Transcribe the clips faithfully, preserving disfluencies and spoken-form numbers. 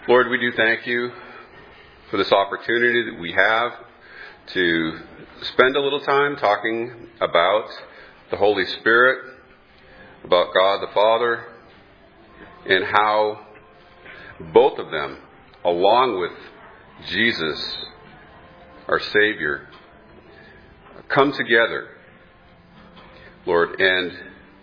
Lord, we do thank you for this opportunity that we have to spend a little time talking about the Holy Spirit, about God the Father, and how both of them, along with Jesus, our Savior, come together, Lord, and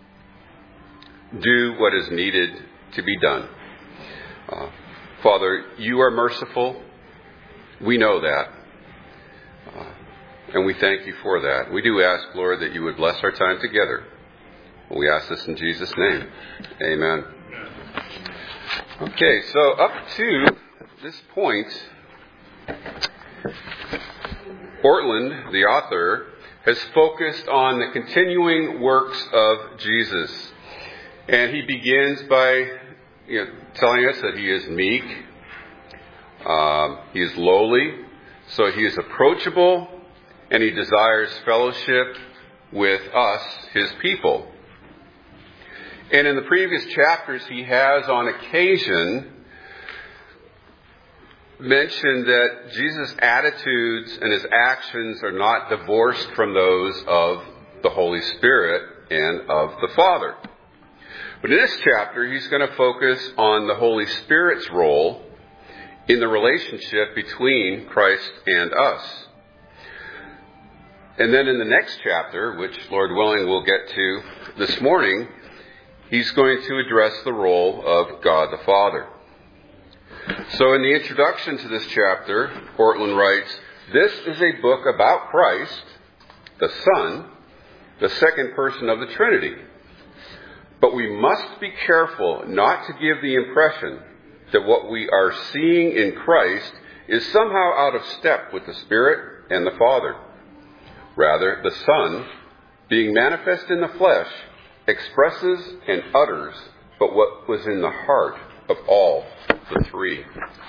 do what is needed to be done. Uh, Father, you are merciful. We know that. Uh, and we thank you for that. We do ask, Lord, that you would bless our time together. We ask this in Jesus' name. Amen. Okay, so up to this point, Ortlund, the author, has focused on the continuing works of Jesus. And he begins by you know, telling us that he is meek, um, he is lowly, so he is approachable, and he desires fellowship with us, his people. And in the previous chapters, he has on occasion mentioned that Jesus' attitudes and his actions are not divorced from those of the Holy Spirit and of the Father. But in this chapter, he's going to focus on the Holy Spirit's role in the relationship between Christ and us. And then in the next chapter, which Lord willing we'll get to this morning, he's going to address the role of God the Father. So in the introduction to this chapter, Ortlund writes, "This is a book about Christ, the Son, the second person of the Trinity. But we must be careful not to give the impression that what we are seeing in Christ is somehow out of step with the Spirit and the Father. Rather, the Son, being manifest in the flesh, expresses and utters but what was in the heart of all the three."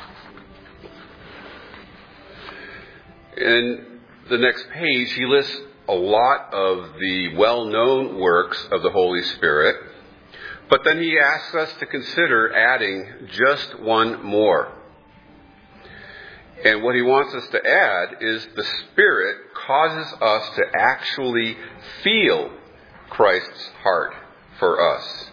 In the next page, he lists a lot of the well-known works of the Holy Spirit, but then he asks us to consider adding just one more. And what he wants us to add is the Spirit causes us to actually feel Christ's heart for us.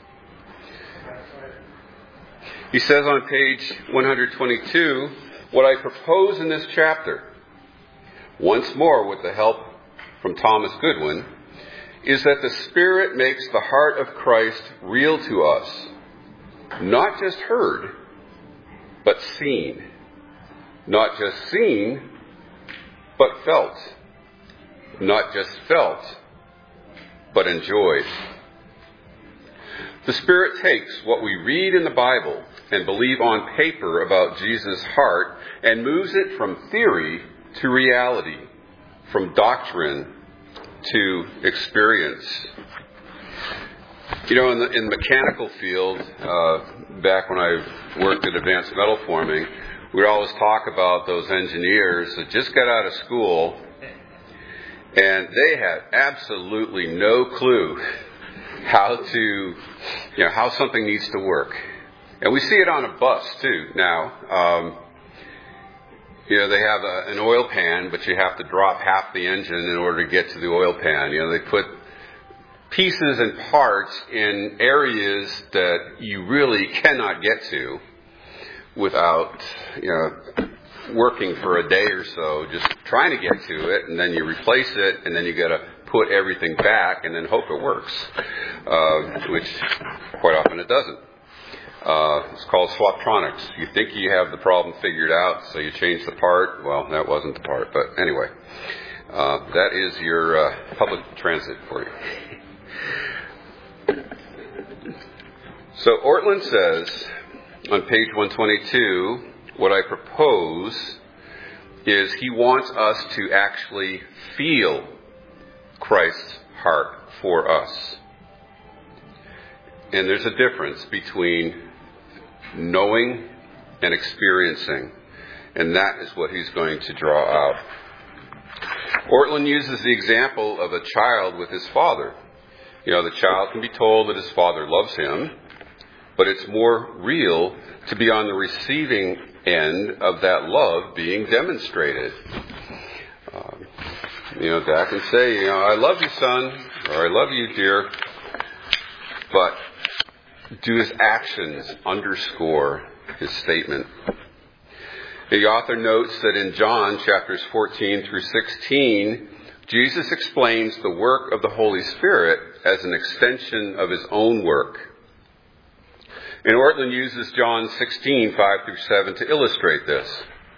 He says on page one twenty-two, "What I propose in this chapter, once more with the help from Thomas Goodwin, is that the Spirit makes the heart of Christ real to us, not just heard, but seen. Not just seen, but felt. Not just felt, but enjoyed. The Spirit takes what we read in the Bible and believe on paper about Jesus' heart and moves it from theory to reality, from doctrine to experience." You know, in the, in the mechanical field, uh, back when I worked at Advanced Metal Forming, we'd always talk about those engineers that just got out of school and they had absolutely no clue how to, you know, how something needs to work. And we see it on a bus too now. Um, You know, they have a, an oil pan, but you have to drop half the engine in order to get to the oil pan. You know, they put pieces and parts in areas that you really cannot get to without, you know, working for a day or so, just trying to get to it, and then you replace it, and then you got to put everything back and then hope it works, uh, which quite often it doesn't. Uh, it's called swaptronics. You think you have the problem figured out, so you change the part. Well, that wasn't the part, but anyway, uh, that is your uh, public transit for you. So Ortlund says on page one twenty-two, what I propose is he wants us to actually feel Christ's heart for us. And there's a difference between knowing and experiencing. And that is what he's going to draw out. Ortlund uses the example of a child with his father. You know, the child can be told that his father loves him, but it's more real to be on the receiving end of that love being demonstrated. Um, you know, Dad can say, you know, I love you, son, or I love you, dear, but do his actions underscore his statement? The author notes that in John chapters fourteen through sixteen, Jesus explains the work of the Holy Spirit as an extension of his own work. And Ortlund uses John sixteen, five through seven to illustrate this.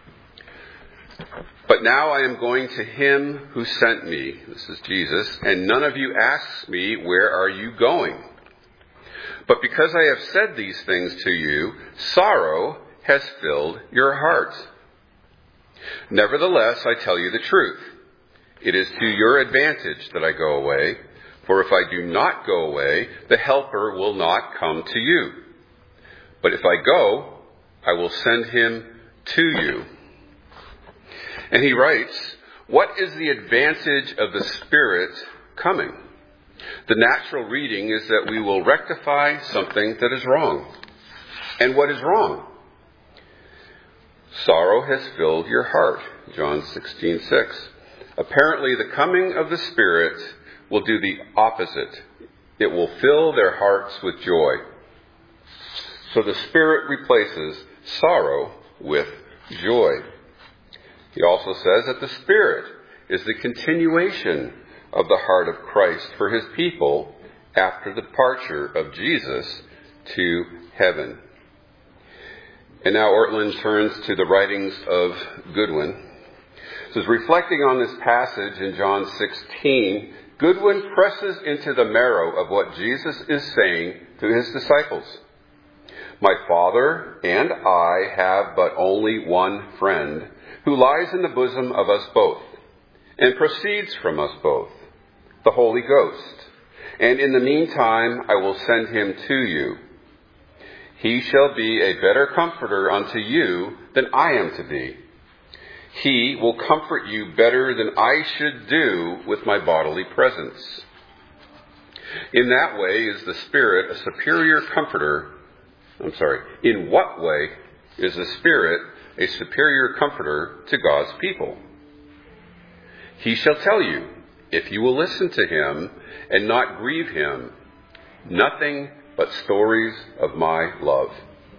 But now I am going to him who sent me, this is Jesus, and none of you asks me, where are you going? But because I have said these things to you, sorrow has filled your heart. Nevertheless, I tell you the truth. It is to your advantage that I go away, for if I do not go away, the Helper will not come to you. But if I go, I will send him to you. And he writes, what is the advantage of the Spirit coming? The natural reading is that we will rectify something that is wrong. And what is wrong? Sorrow has filled your heart, John sixteen six. Apparently, the coming of the Spirit will do the opposite. It will fill their hearts with joy. So the Spirit replaces sorrow with joy. He also says that the Spirit is the continuation of the heart of Christ for his people after the departure of Jesus to heaven. And now Ortlund turns to the writings of Goodwin. It says, reflecting on this passage in John sixteen, Goodwin presses into the marrow of what Jesus is saying to his disciples. My Father and I have but only one friend who lies in the bosom of us both and proceeds from us both, the Holy Ghost. And in the meantime, I will send him to you. He shall be a better comforter unto you than I am to be. He will comfort you better than I should do with my bodily presence. In that way is the Spirit a superior comforter. I'm sorry. In what way is the Spirit a superior comforter to God's people? He shall tell you, if you will listen to him and not grieve him, nothing but stories of my love.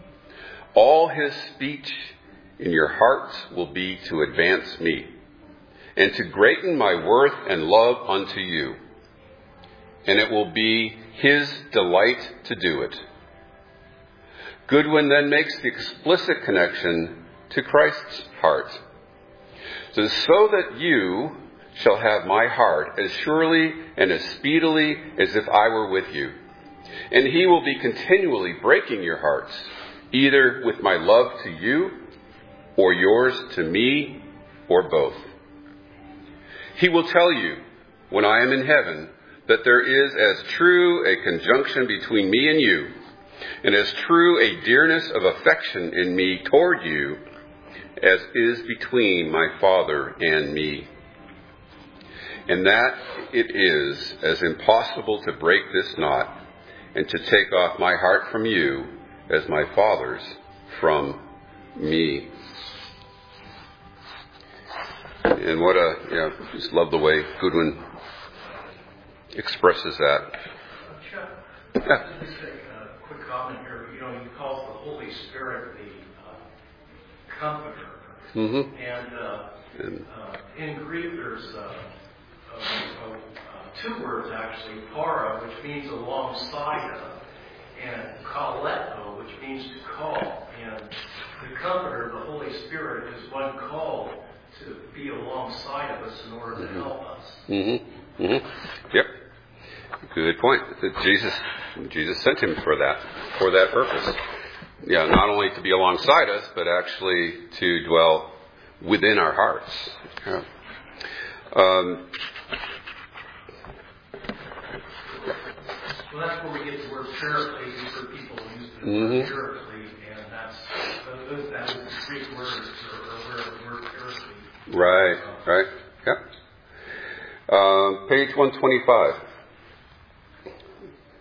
All his speech in your hearts will be to advance me, and to greaten my worth and love unto you. And it will be his delight to do it. Goodwin then makes the explicit connection to Christ's heart. So, so that you shall have my heart as surely and as speedily as if I were with you. And he will be continually breaking your hearts, either with my love to you, or yours to me, or both. He will tell you, when I am in heaven, that there is as true a conjunction between me and you, and as true a dearness of affection in me toward you, as is between my Father and me. And that it is as impossible to break this knot and to take off my heart from you as my Father's from me. And what a, you know, just love the way Goodwin expresses that. Chuck, yeah. Just a quick comment here. You know, he calls the Holy Spirit the uh, Comforter. Mm-hmm. And, uh, and uh, in Greek, there's uh, uh, uh, two words actually, para, which means alongside of, and kaleto, which means to call. And the Comforter, the Holy Spirit, is one called to be alongside of us in order to mm-hmm. help us. Mm-hmm. Mm-hmm. Yep. Good point. Jesus, Jesus sent him for that, for that purpose. Yeah, not only to be alongside us, but actually to dwell within our hearts. Yeah. Um, well, that's where we get the word paraclete. For people who use the mm-hmm. word paraclete, and that's those that is the Greek words or where the word paraclete. Right. Uh, right. Yep. Um, page one twenty-five.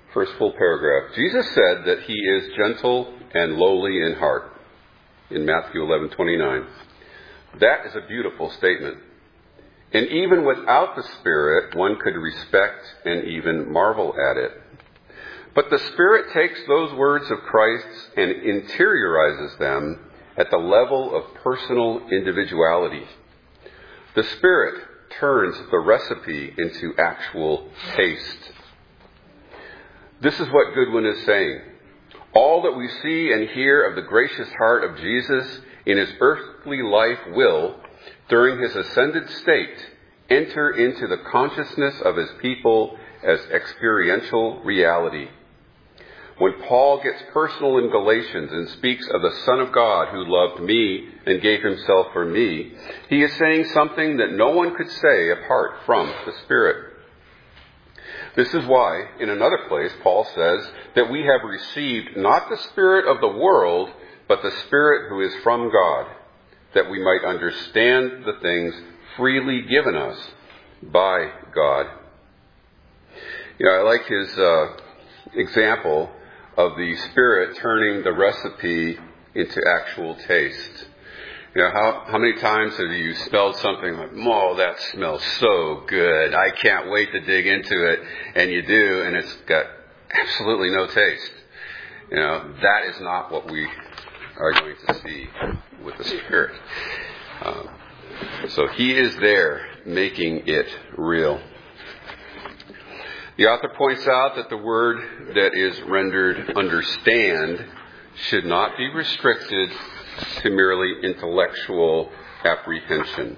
first full paragraph. Jesus said that he is gentle and lowly in heart in Matthew eleven twenty-nine. That is a beautiful statement. And even without the Spirit, one could respect and even marvel at it. But the Spirit takes those words of Christ and interiorizes them at the level of personal individuality. The Spirit turns the recipe into actual taste. This is what Goodwin is saying. All that we see and hear of the gracious heart of Jesus in his earthly life will, during his ascended state, enter into the consciousness of his people as experiential reality. When Paul gets personal in Galatians and speaks of the Son of God who loved me and gave himself for me, he is saying something that no one could say apart from the Spirit. This is why, in another place, Paul says that we have received not the spirit of the world, but the Spirit who is from God, that we might understand the things freely given us by God. You know, I like his uh, example of the Spirit turning the recipe into actual taste. You know, how, how many times have you smelled something like, oh, that smells so good. I can't wait to dig into it. And you do, and it's got absolutely no taste. You know, that is not what we are going to see with the Spirit. Um, so he is there making it real. The author points out that the word that is rendered understand should not be restricted to merely intellectual apprehension.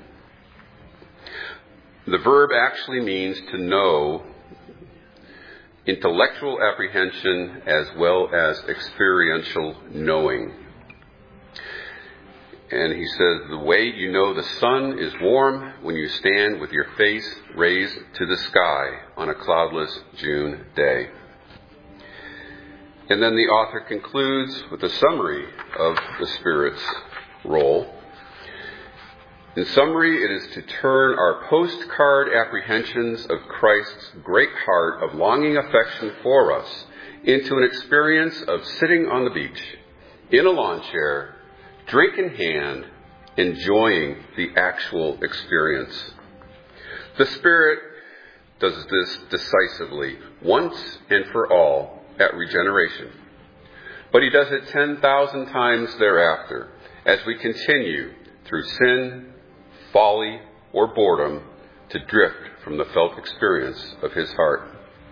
The verb actually means to know intellectual apprehension as well as experiential knowing. And he says, the way you know the sun is warm when you stand with your face raised to the sky on a cloudless June day. And then the author concludes with a summary of the Spirit's role. In summary, it is to turn our postcard apprehensions of Christ's great heart of longing affection for us into an experience of sitting on the beach, in a lawn chair, drink in hand, enjoying the actual experience. The Spirit does this decisively, once and for all, at regeneration. But he does it ten thousand times thereafter, as we continue through sin, folly, or boredom to drift from the felt experience of his heart.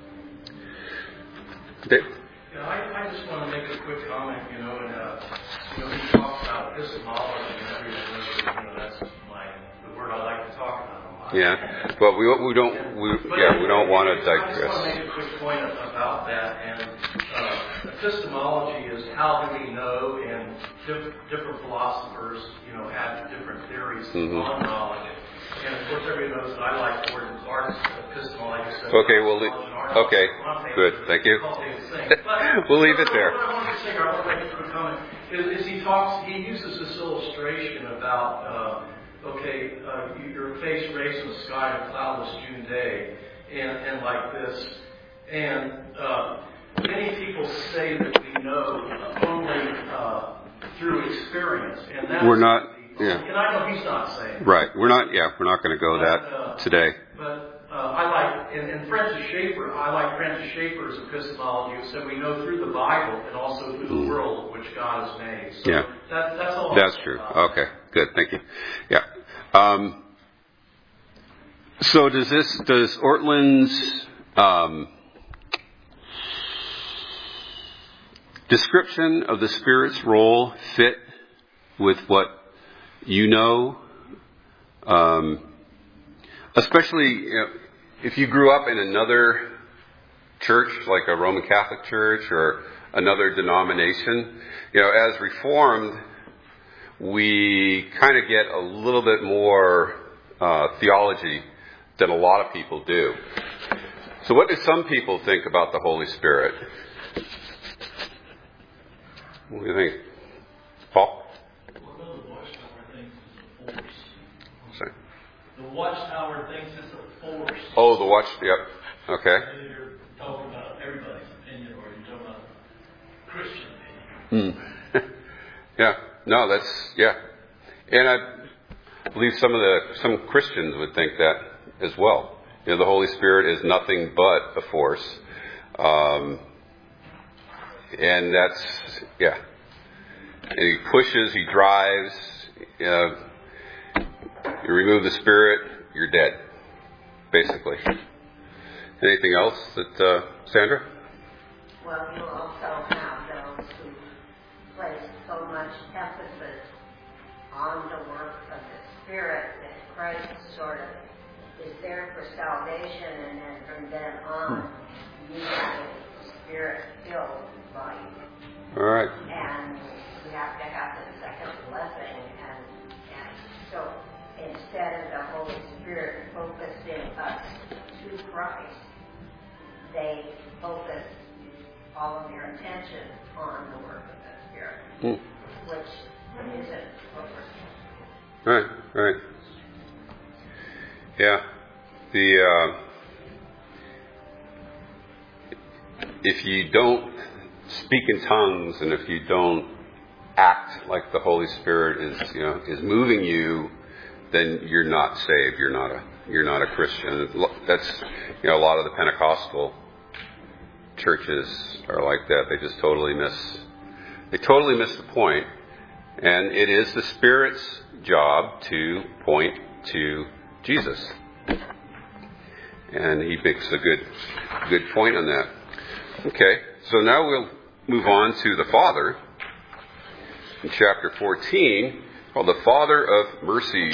Dave? Yeah, I, I just want to make a quick comment, you know, and, uh, you know, he talks about epistemology and everything, you know, that's my, the word I like to talk about. Yeah, but we we don't we yeah we don't want to digress. I just want to make a quick point about that. And uh, epistemology is how do we know, and diff- different philosophers, you know, have different theories mm-hmm. on knowledge. And of course, everybody knows that I like Gordon Clark's epistemology. Okay, we'll leave. Okay, good, thank you. We'll leave it there. What I want to say, I want to make a quick comment, is, is he talks, he uses this illustration about. Uh, Okay, uh, your face raised in the sky on a cloudless June day, and, and like this. And uh, many people say that we know only uh, through experience, and that's we're not. Yeah. And I know he's not saying. Right. We're not. Yeah. We're not going to go but, that uh, today. But uh, I like, and, and Francis Schaeffer. I like Francis Schaeffer's epistemology, who said we know through the Bible and also through the mm. world which God has made. So yeah. That, that's all. That's true. Okay. Good. Thank you. Yeah. Um, so does this, does Ortlund's um, description of the Spirit's role fit with what you know? Um, especially, you know, if you grew up in another church, like a Roman Catholic church or another denomination, you know, as Reformed, we kind of get a little bit more uh, theology than a lot of people do. So what do some people think about the Holy Spirit? What do you think? Paul? Well, the Watchtower thinks it's a force. Sorry? The Watchtower thinks it's a force. Oh, the Watch, yep. Okay. You're talking about everybody's opinion. No, that's, yeah. And I believe some of the, some Christians would think that as well. You know, the Holy Spirit is nothing but a force. Um, and that's, yeah. And he pushes, he drives. Uh, you remove the Spirit, you're dead, basically. Anything else that, uh, Sandra? Well, you also have those who place so much emphasis on the work of the Spirit that Christ sort of is there for salvation, and then from then on, you have a Spirit-filled life. All right. And we have to have the second blessing, and, and so instead of the Holy Spirit focusing us to Christ, they focus all of their attention on the work of the Spirit, mm. which isn't what we're Right, right. Yeah. The uh, if you don't speak in tongues, and if you don't act like the Holy Spirit is, you know, is moving you, then you're not saved. You're not a you're not a Christian. That's, you know, a lot of the Pentecostal churches are like that. They just totally miss they totally miss the point. And it is the Spirit's job to point to Jesus. And he makes a good good point on that. Okay, so now we'll move on to the Father in chapter fourteen, called the Father of Mercies.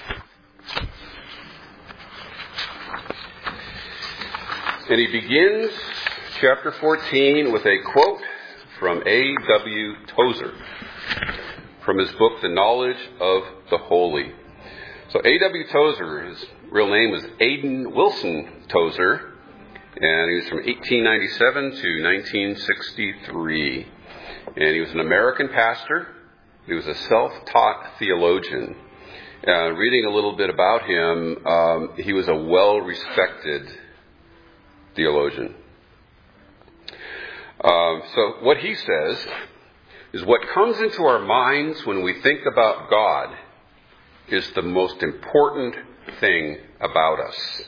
And he begins chapter fourteen with a quote from A W Tozer from his book, The Knowledge of the Holy. So A W Tozer, his real name was Aidan Wilson Tozer, and he was from eighteen ninety-seven to nineteen sixty-three. And he was an American pastor. He was a self-taught theologian. Uh, reading a little bit about him, um, he was a well-respected theologian. Um, so what he says is what comes into our minds when we think about God is the most important thing about us.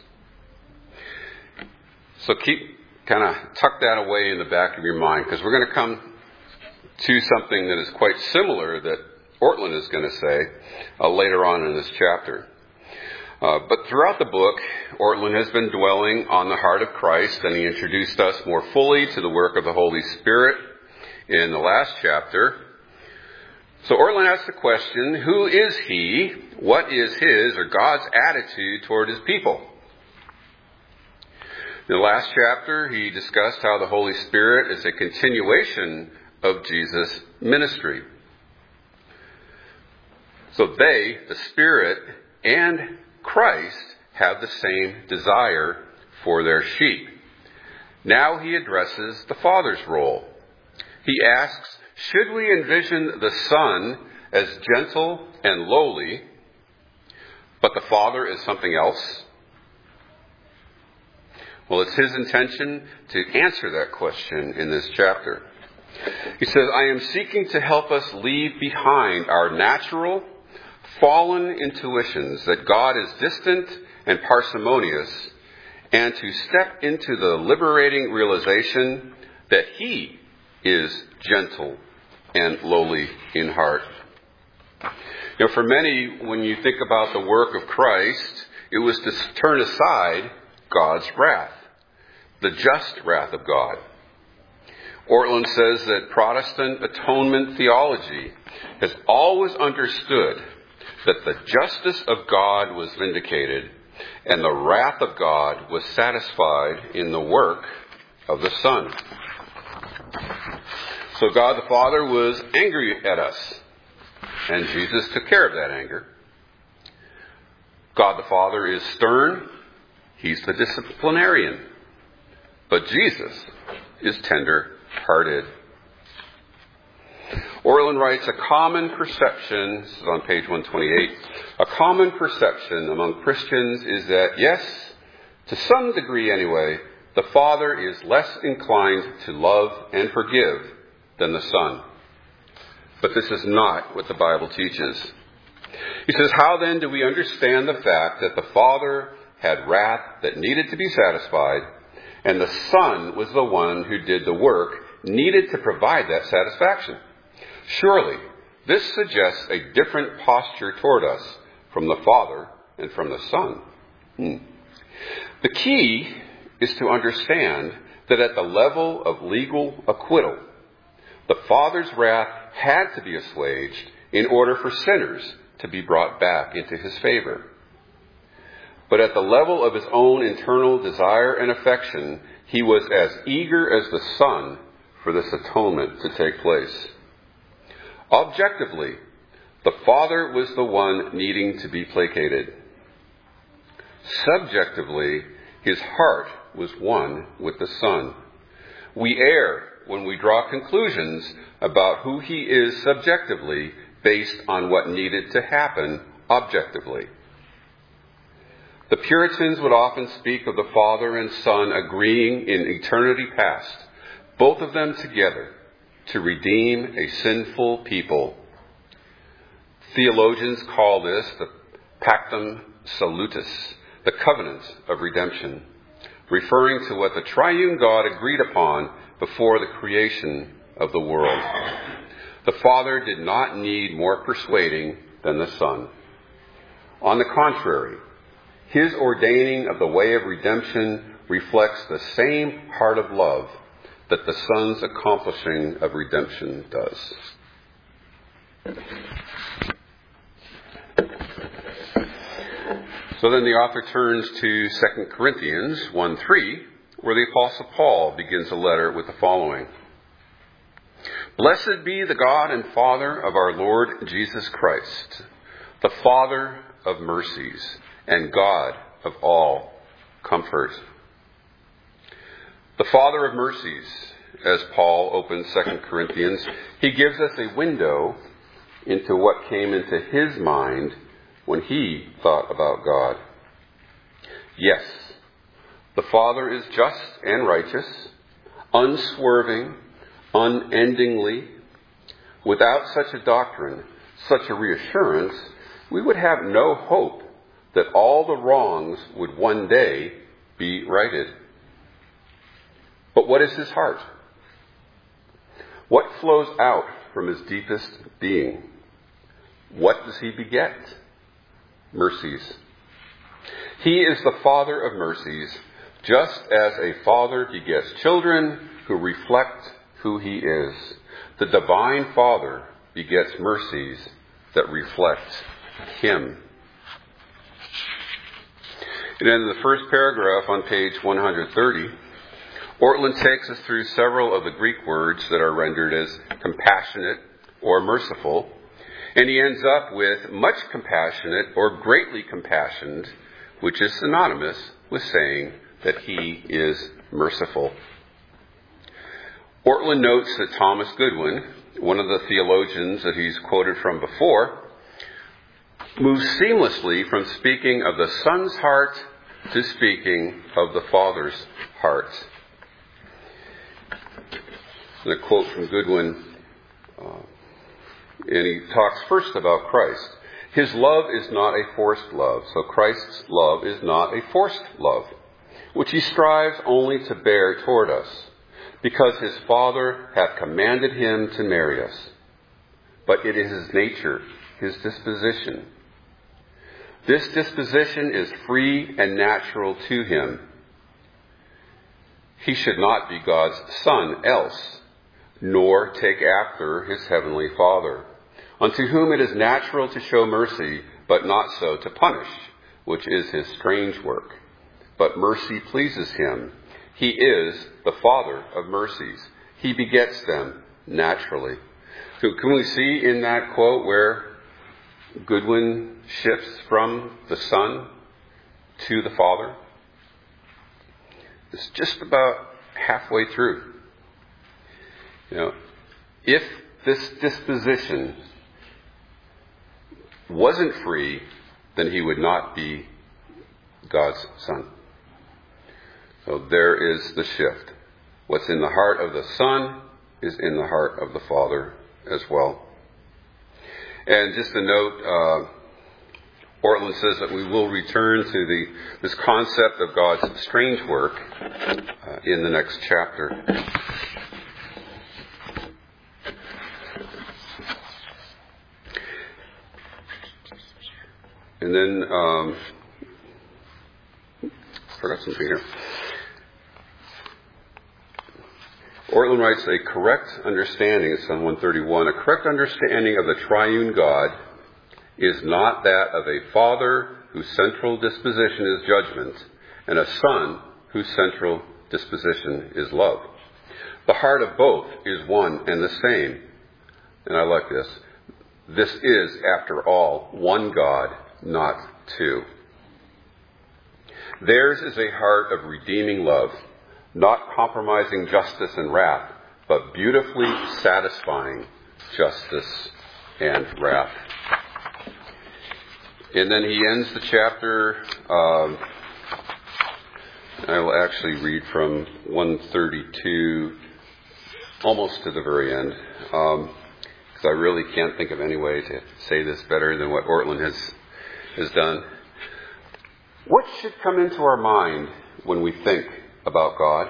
So keep kind of tuck that away in the back of your mind, because we're going to come to something that is quite similar that Ortlund is going to say uh, later on in this chapter. Uh, but throughout the book, Ortlund has been dwelling on the heart of Christ, and he introduced us more fully to the work of the Holy Spirit in the last chapter. So Ortlund asks the question, who is he? What is his or God's attitude toward his people? In the last chapter, he discussed how the Holy Spirit is a continuation of Jesus' ministry. So they, the Spirit and Christ, have the same desire for their sheep. Now he addresses the Father's role. He asks, should we envision the Son as gentle and lowly, but the Father is something else? Well, it's his intention to answer that question in this chapter. He says, I am seeking to help us leave behind our natural, fallen intuitions that God is distant and parsimonious, and to step into the liberating realization that he is gentle and lowly in heart. You know, for many, when you think about the work of Christ, it was to turn aside God's wrath, the just wrath of God. Ortlund says that Protestant atonement theology has always understood that the justice of God was vindicated and the wrath of God was satisfied in the work of the Son. So God the Father was angry at us, and Jesus took care of that anger. God the Father is stern. He's the disciplinarian. But Jesus is tender-hearted. Ortlund writes, a common perception, this is on page one twenty-eight, a common perception among Christians is that, yes, to some degree anyway, the Father is less inclined to love and forgive than the Son. But this is not what the Bible teaches. He says, how then do we understand the fact that the Father had wrath that needed to be satisfied, and the Son was the one who did the work needed to provide that satisfaction? Surely, this suggests a different posture toward us from the Father and from the Son. Hmm. The key is to understand that at the level of legal acquittal, the Father's wrath had to be assuaged in order for sinners to be brought back into his favor. But at the level of his own internal desire and affection, he was as eager as the Son for this atonement to take place. Objectively, the Father was the one needing to be placated. Subjectively, his heart was one with the Son. We err when we draw conclusions about who he is subjectively based on what needed to happen objectively. The Puritans would often speak of the Father and Son agreeing in eternity past, both of them together, to redeem a sinful people. Theologians call this the Pactum Salutis, the covenant of redemption, referring to what the triune God agreed upon before the creation of the world. The Father did not need more persuading than the Son. On the contrary, his ordaining of the way of redemption reflects the same heart of love that the Son's accomplishing of redemption does. So then the author turns to Second Corinthians one three, where the Apostle Paul begins a letter with the following. Blessed be the God and Father of our Lord Jesus Christ, the Father of mercies and God of all comfort. The Father of mercies, as Paul opens Second Corinthians, he gives us a window into what came into his mind when he thought about God. Yes, the Father is just and righteous, unswerving, unendingly. Without such a doctrine, such a reassurance, we would have no hope that all the wrongs would one day be righted. But what is his heart? What flows out from his deepest being? What does he beget? Mercies. He is the Father of mercies, just as a father begets children who reflect who he is. The divine Father begets mercies that reflect him. And in the first paragraph on page one thirty, Ortlund takes us through several of the Greek words that are rendered as compassionate or merciful, and he ends up with much compassionate or greatly compassioned, which is synonymous with saying that he is merciful. Ortlund notes that Thomas Goodwin, one of the theologians that he's quoted from before, moves seamlessly from speaking of the Son's heart to speaking of the Father's heart. And a quote from Goodwin, uh, and he talks first about Christ. His love is not a forced love, so Christ's love is not a forced love, which he strives only to bear toward us, because his Father hath commanded him to marry us. But it is his nature, his disposition. This disposition is free and natural to him. He should not be God's son else, nor take after his heavenly Father, unto whom it is natural to show mercy, but not so to punish, which is his strange work. But mercy pleases him. He is the Father of mercies. He begets them naturally. So can we see in that quote where Goodwin shifts from the Son to the Father? It's just about halfway through. You know, if this disposition wasn't free, then he would not be God's Son. So there is the shift. What's in the heart of the Son is in the heart of the Father as well. And just a note, uh, Ortlund says that we will return to the this concept of God's strange work uh, in the next chapter. And then, um, forgot something here. Ortlund writes, a correct understanding, it's on one thirty-one, a correct understanding of the triune God is not that of a father whose central disposition is judgment and a son whose central disposition is love. The heart of both is one and the same. And I like this. This is, after all, one God, not two. Theirs is a heart of redeeming love, not compromising justice and wrath, but beautifully satisfying justice and wrath. And then he ends the chapter, um, I will actually read from one thirty-two almost to the very end, because um, I really can't think of any way to say this better than what Ortlund has, has done. What should come into our mind when we think about God?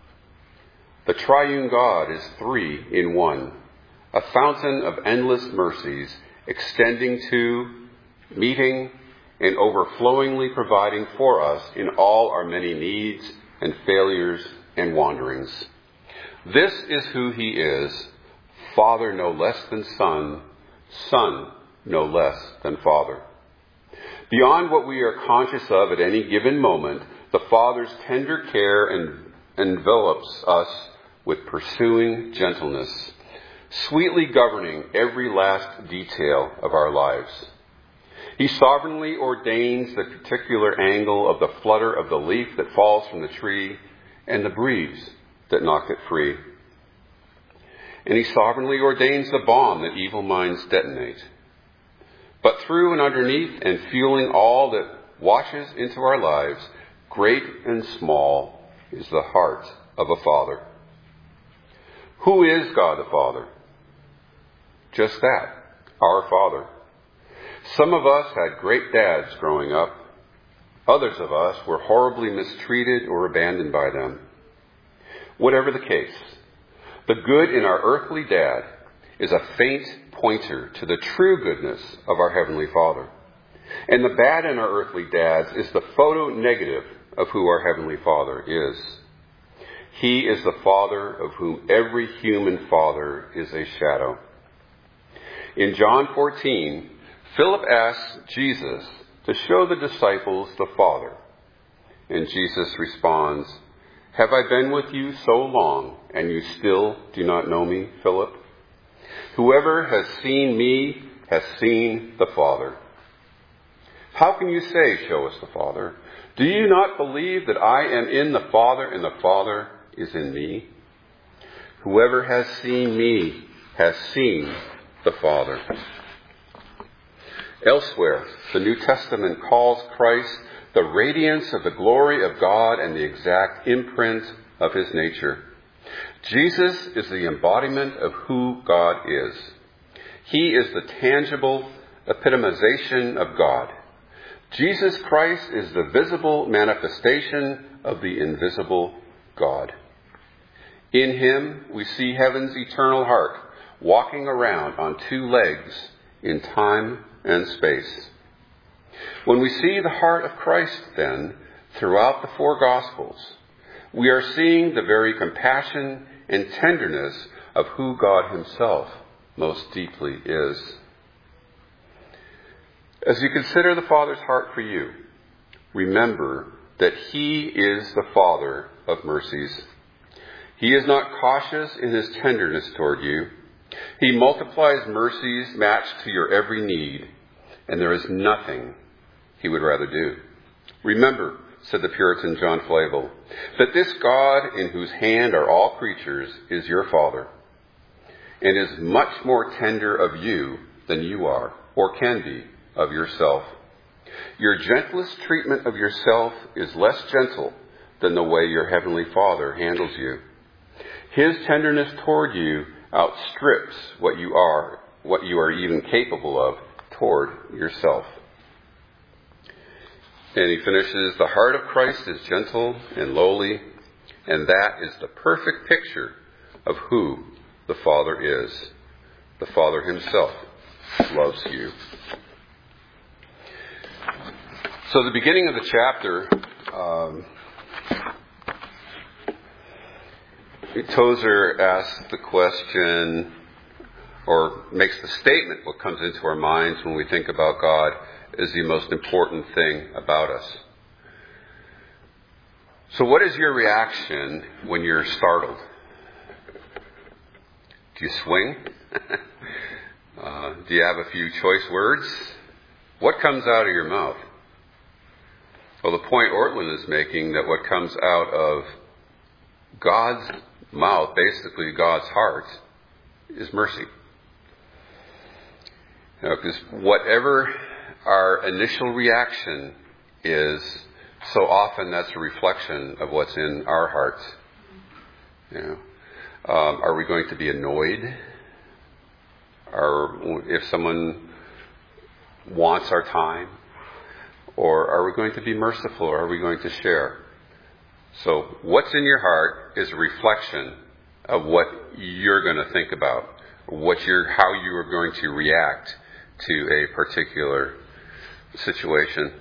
The triune God is three in one, a fountain of endless mercies extending to, meeting, and overflowingly providing for us in all our many needs and failures and wanderings. This is who he is, Father no less than Son, Son no less than Father. Beyond what we are conscious of at any given moment, the Father's tender care and envelops us with pursuing gentleness, sweetly governing every last detail of our lives. He sovereignly ordains the particular angle of the flutter of the leaf that falls from the tree and the breeze that knock it free. And he sovereignly ordains the bomb that evil minds detonate. But through and underneath and fueling all that washes into our lives, great and small, is the heart of a Father. Who is God the Father? Just that, our Father. Some of us had great dads growing up. Others of us were horribly mistreated or abandoned by them. Whatever the case, the good in our earthly dad is a faint pointer to the true goodness of our Heavenly Father. And the bad in our earthly dads is the photo negative of who our Heavenly Father is. He is the Father of whom every human father is a shadow. In John fourteen, Philip asks Jesus to show the disciples the Father. And Jesus responds, "Have I been with you so long, and you still do not know me, Philip? Whoever has seen me has seen the Father. How can you say, 'Show us the Father'? Do you not believe that I am in the Father and the Father is in me? Whoever has seen me has seen the Father." Elsewhere, the New Testament calls Christ the radiance of the glory of God and the exact imprint of his nature. Jesus is the embodiment of who God is. He is the tangible epitomization of God. Jesus Christ is the visible manifestation of the invisible God. In him, we see heaven's eternal heart walking around on two legs in time and space. When we see the heart of Christ, then, throughout the four Gospels, we are seeing the very compassion and tenderness of who God himself most deeply is. As you consider the Father's heart for you, remember that he is the Father of mercies. He is not cautious in his tenderness toward you. He multiplies mercies matched to your every need, and there is nothing he would rather do. Remember, said the Puritan John Flavel, that this God in whose hand are all creatures is your Father, and is much more tender of you than you are, or can be, of yourself. Your gentlest treatment of yourself is less gentle than the way your Heavenly Father handles you. His tenderness toward you outstrips what you are what you are even capable of toward yourself. And he finishes, the heart of Christ is gentle and lowly, and that is the perfect picture of who the Father is. The Father himself loves you. So the beginning of the chapter, um, Tozer asks the question, or makes the statement, what comes into our minds when we think about God is the most important thing about us. So what is your reaction when you're startled? Do you swing? uh, do you have a few choice words? What comes out of your mouth? Well, the point Ortlund is making, that what comes out of God's mouth, basically God's heart, is mercy. You know, because whatever our initial reaction is, so often that's a reflection of what's in our hearts. You know, um, are we going to be annoyed? Or if someone wants our time? Or are we going to be merciful? Or are we going to share? So what's in your heart is a reflection of what you're going to think about, what you're, how you are going to react to a particular situation.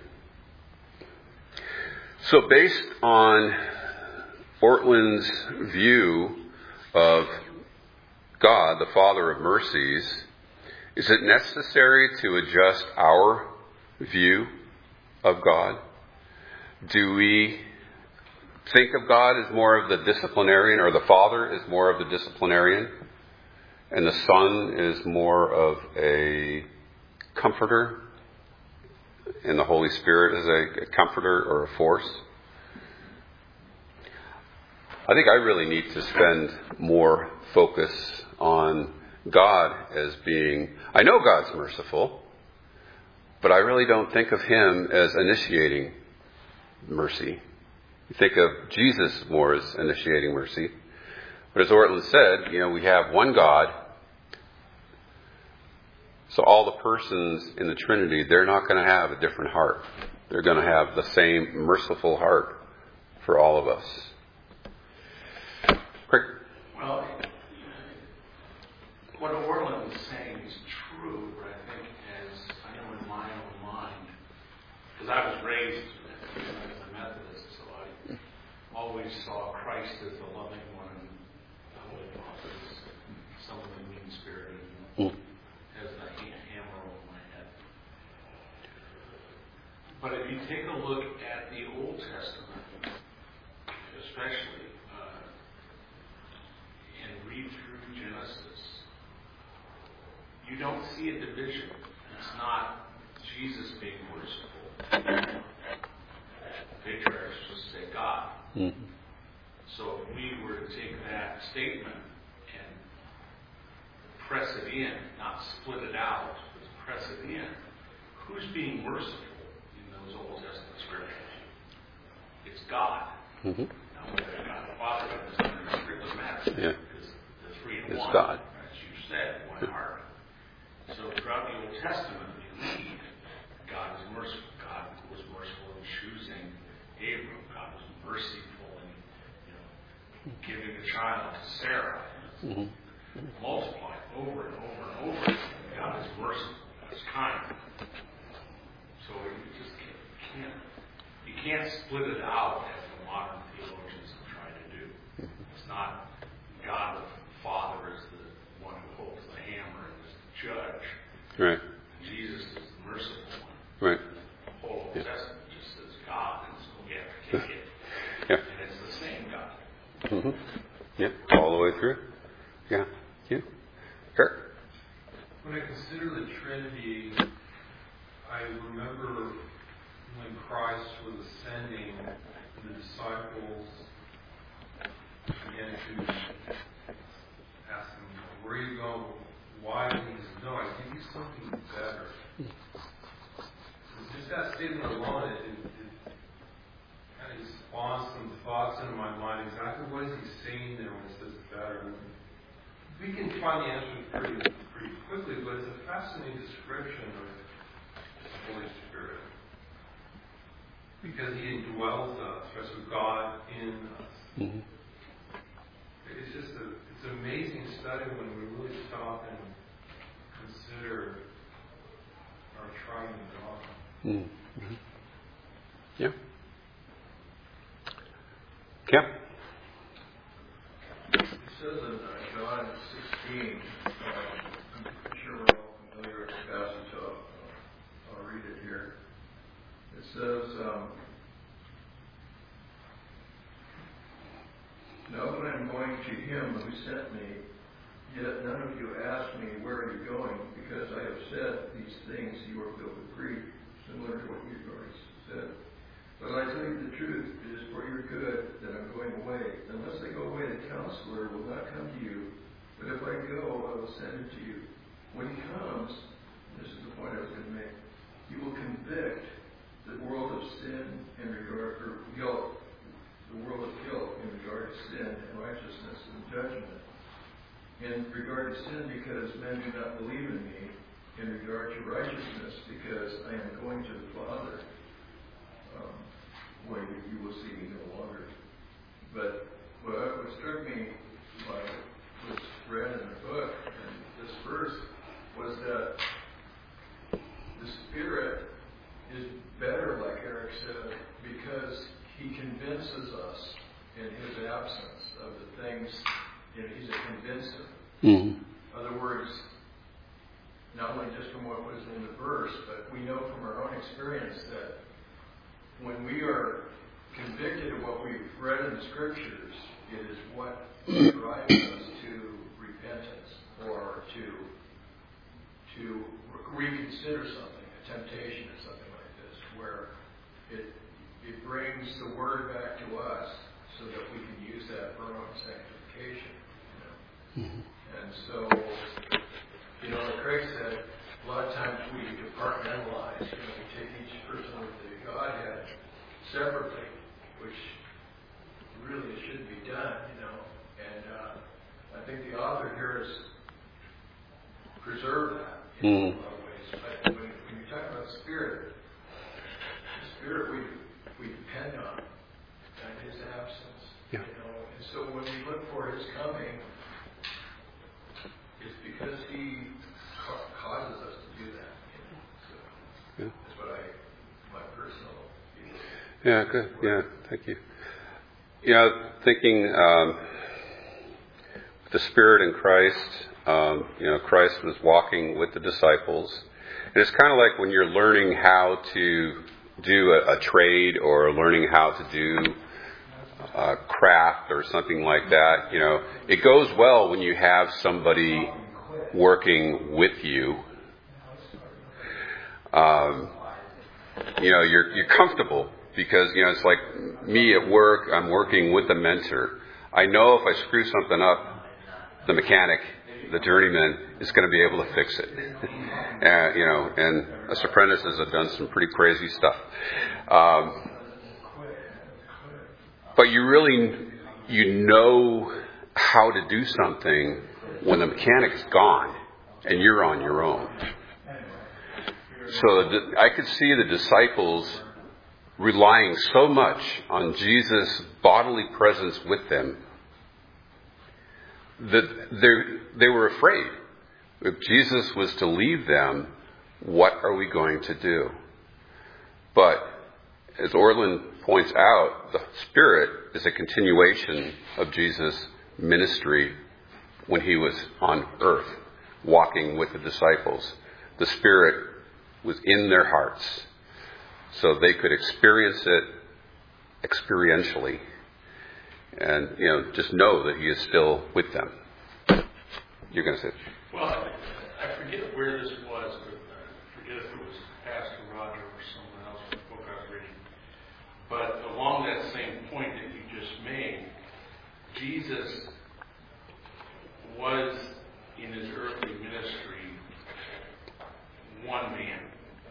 So based on Ortlund's view of God, the Father of mercies, is it necessary to adjust our view of God? Do we think of God as more of the disciplinarian, or the Father is more of the disciplinarian, and the Son is more of a comforter, and the Holy Spirit is a, a comforter or a force? I think I really need to spend more focus on God as being, I know God's merciful, but I really don't think of him as initiating mercy. You think of Jesus more as initiating mercy. But as Ortlund said, you know, we have one God. So all the persons in the Trinity, they're not going to have a different heart. They're going to have the same merciful heart for all of us. Quick. Well, what Ortlund is saying is true, but I think as I know in my own mind, because I was raised as a Methodist, so I always saw Christ as the loving one and the Holy Father as someone mean-spirited and has the hammer over my head. But if you take a look at the Old Testament, especially, uh, and read through Genesis, you don't see a division. It's not Jesus being merciful. Patriarchs just say God. Mm-hmm. So if we were to take that statement and press it in, not split it out, but press it in, who's being merciful in those Old Testament scriptures? It's God. Mm-hmm. Now, whether God the Father, God the Son, and the Spirit doesn't matter. Yeah. Because the three in it's one, God. as you said, one heart. So throughout the Old Testament, we read God is merciful. God was merciful in choosing Abram. God was merciful in, you know, giving a child to Sarah. Mm-hmm. Multiplied over and over and over. God is merciful. God is kind. So you just can't, you can't split it out as the modern theologians have tried to do. It's not God the Father is the one who holds the hammer and is the judge. Right. Jesus is the merciful one. Right. The whole Old yeah. Testament just says God, and so we have to take it. Yeah. And it's the same God. Mm-hmm. Yeah, all the way through. Yeah. Yeah. Sure. When I consider the Trinity, I remember when Christ was ascending, the disciples began to ask him, where are you going? Why? And he said, no, I give you something better. Just that statement alone, it, it, it kind of spawns some thoughts into my mind. Exactly what is he saying there when he says better? We can find the answer pretty, pretty pretty quickly, but it's a fascinating description of the Holy Spirit. Because He indwells us, right? So God in us. Mm-hmm. It's just a, it's an amazing study when we really stop and consider our triune God. Mm-hmm. Yeah. Kemp? It says in uh, John sixteen, uh, I'm sure we're all familiar with the passage, so I'll, I'll read it here. It says, um, now that I'm going to Him who sent me, yet none of you ask me, where are you going? Because I have said these things, you are filled with grief, similar to what you've already said. But I tell you the truth, it is for your good that I'm going away. Unless I go away, the Counselor will not come to you. But if I go, I will send him to you. When he comes, this is the point I was going to make, he will convict the world of sin in regard, or guilt, the world of guilt in regard to sin and righteousness and judgment. In regard to sin, because men do not believe in me. In regard to righteousness, because I am going to the Father, um, where you, you will see me no longer. But what, what struck me by was read in the book, and this verse, was that the Spirit is better, like Eric said, because He convinces us in His absence of the things. You know, He's a convincer. Mm-hmm. In other words, not only just from what was in the verse, but we know from our own experience that when we are convicted of what we've read in the Scriptures, it is what drives us to repentance or to to reconsider something, a temptation or something like this, where it it brings the Word back to us so that we can use that for our own sanctification. You know? Mm-hmm. And so, you know, like Craig said, a lot of times we compartmentalize, you know, we take each person with the Godhead separately, which really should be done, you know. And uh, I think the author here has preserved that in Mm. a lot of ways. But when, when you talk about Spirit, the Spirit we we depend on, and His absence, yeah. you know. And so when we look for His coming, it's because He ca- causes us to do that. You know? So Yeah. that's what I, my personal view. Yeah, good. Yeah, thank you. You know, thinking um, the Spirit in Christ, um, you know, Christ was walking with the disciples. And it's kind of like when you're learning how to do a, a trade or learning how to do a craft or something like that. You know, it goes well when you have somebody working with you. Um, you know, you're you're comfortable. Because, you know, it's like me at work, I'm working with a mentor. I know if I screw something up, the mechanic, the journeyman, is going to be able to fix it. And, you know, and us apprentices have done some pretty crazy stuff. Um, but you really, you know how to do something when the mechanic's gone and you're on your own. So the, I could see the disciples relying so much on Jesus' bodily presence with them that they were afraid. If Jesus was to leave them, what are we going to do? But as Orland points out, the Spirit is a continuation of Jesus' ministry when He was on earth, walking with the disciples. The Spirit was in their hearts, so they could experience it experientially and, you know, just know that He is still with them. You're going to say? Well, I, I forget where this was, but I forget if it was Pastor Roger or someone else in the book I was reading. But along that same point that you just made, Jesus was, in His earthly ministry, one man.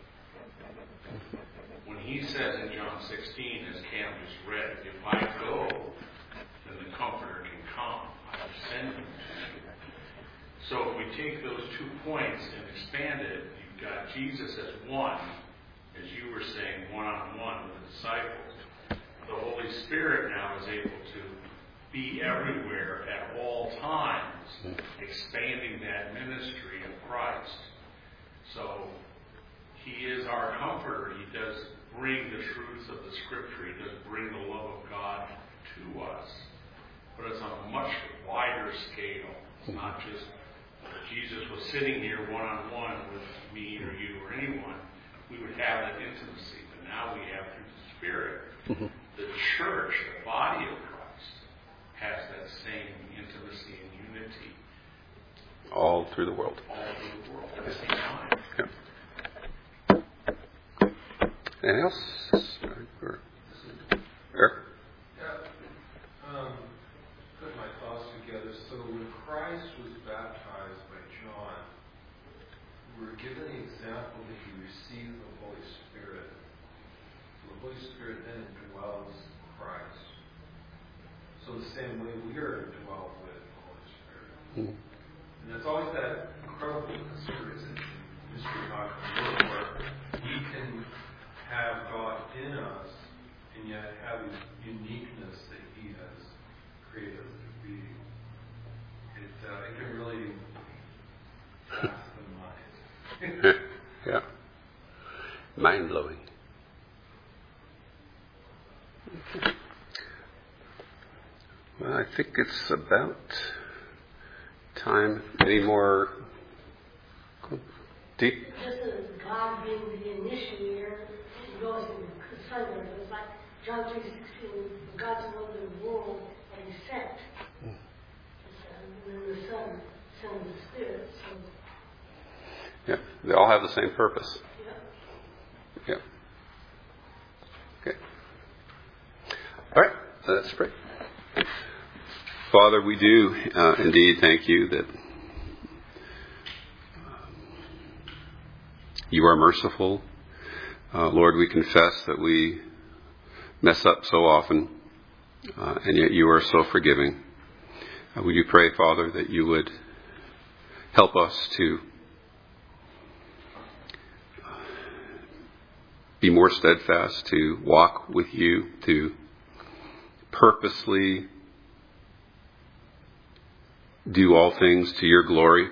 When He says in John sixteen, as Cam just read, if I go, then the Comforter can come. I will send Him to you. So if we take those two points and expand it, you've got Jesus as one, as you were saying, one-on-one with the disciples. The Holy Spirit now is able to be everywhere at all times, expanding that ministry of Christ. So he is our comforter. He does bring the truths of the Scripture. He does bring the love of God to us. But it's on a much wider scale. It's not just Jesus was sitting here one-on-one with me or you or anyone. We would have that intimacy. But now we have through the Spirit. Mm-hmm. The church, the body of Christ, has that same intimacy and unity. All through the world. All through the world at the same time. Yeah. Anything else? Or, Eric? Yeah. Um, put my thoughts together. So when Christ was baptized by John, we were given the example that he received the Holy Spirit. The Holy Spirit then indwells Christ. So the same way we are indwelled with the Holy Spirit. Mm-hmm. And it's always that incredible mystery of God where we can have God in us and yet have his uniqueness that he has created us to be. It, uh, it can really pass the mind. Yeah. Mind blowing. Well, I think it's about time. Any more? Deep? Just as God being the initiator, he goes in the Son. It's like John three sixteen, God so loved the world and he sent the Son, and then the Son sent the Spirit. So. Yeah, they all have the same purpose. Yeah. Yeah. Okay. All right, let's pray. Father, we do uh, indeed thank you that you are merciful. Uh, Lord, we confess that we mess up so often, uh, and yet you are so forgiving. Uh, we do pray, Father, that you would help us to be more steadfast, to walk with you, to purposely do all things to your glory.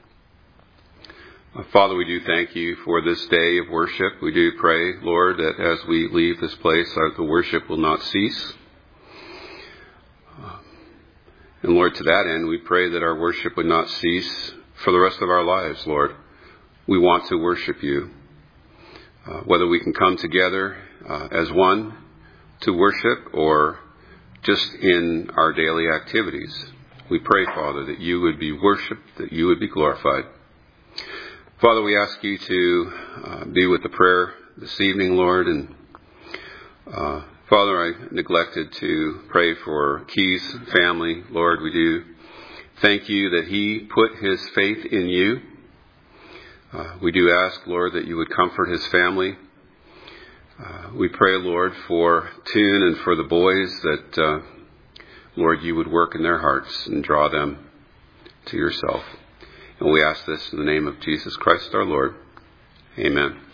Uh, Father, we do thank you for this day of worship. We do pray, Lord, that as we leave this place, uh, the worship will not cease. Uh, and Lord, to that end, we pray that our worship would not cease for the rest of our lives, Lord. We want to worship you. Uh, whether we can come together uh, as one to worship or just in our daily activities. We pray, Father, that you would be worshipped, that you would be glorified. Father, we ask you to uh, be with the prayer this evening, Lord. And uh, Father, I neglected to pray for Key's family. Lord, we do thank you that he put his faith in you. Uh, we do ask, Lord, that you would comfort his family. Uh, we pray, Lord, for Toon and for the boys that, uh, Lord, you would work in their hearts and draw them to yourself. And we ask this in the name of Jesus Christ our Lord. Amen.